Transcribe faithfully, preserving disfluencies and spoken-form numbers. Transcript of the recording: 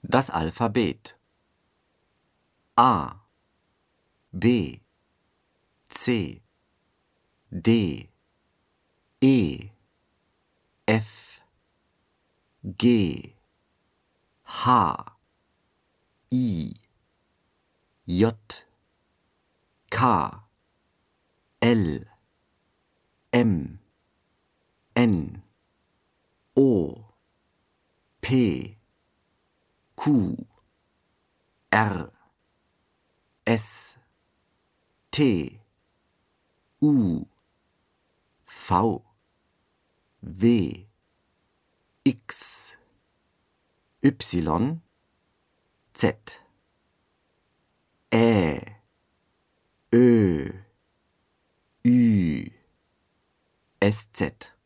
Das Alphabet: A, B, C, D, E, F, G, H, I, J, K, L, M, N, O, P, Q, R, S, T, U, V, W, X, Y, Z, Ä, Ö, Ü, S Z.